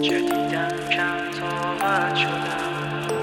جدیدم کم طاقت شدم.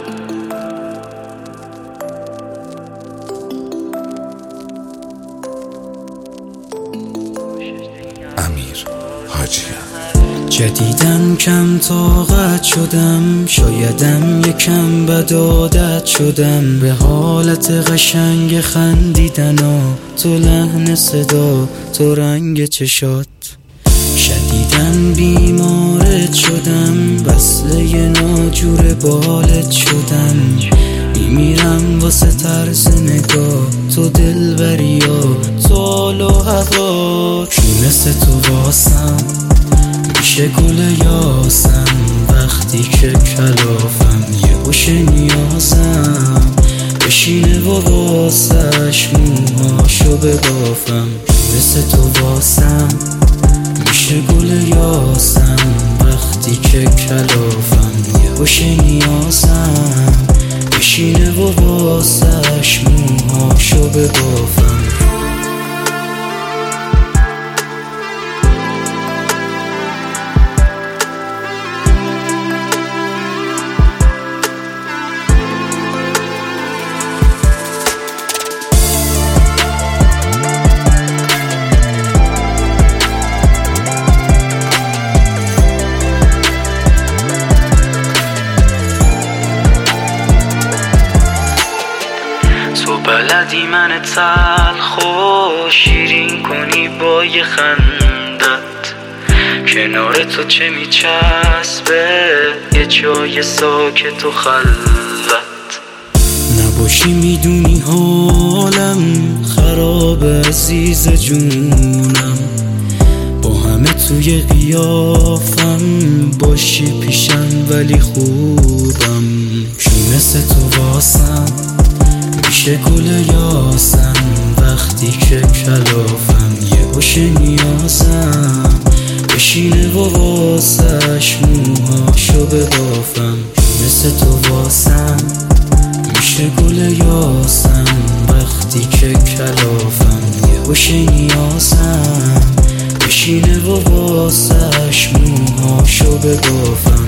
امیر حاجیان. جدیدن کم طاقت شدم، شایدم یکم بد عادت شدم به حالت قشنگ خندیدن و تو لحن صدا، تو رنگ چشات. شدیدن بیمارت شدم، وصله ناجور بالت شدم. میمیرم واسه طرز نگاه تو، دلبریا تو حال و هوا. کی مثل تو واسم میشه گل یاسم، وقتی که کلافم یه هوش نیازم بشینه و واسش موهاشو ببافم. مثل تو واسم میشه گل یاسم، وقتی که کلافم یه هوش نیازم بشینه و واسش موهاشو ببافم. تو بلدی من تلخ و شیرین کنی با یه خندت، کنار تو چه میچسبه یه جای ساکت و خلوت. نباشی میدونی حالم خراب عزیز جونم، با همه توی قیافم باشی پیشم ولی خوبم. کی مثل تو واسم میشه گل یاسم، وقتی که کلافم یه هوش نیازم بشینه و واسش موهاشو ببافم. مثل تو واسم میشه گل یاسم، وقتی که کلافم یه هوش نیازم بشینه و واسش موهاشو ببافم.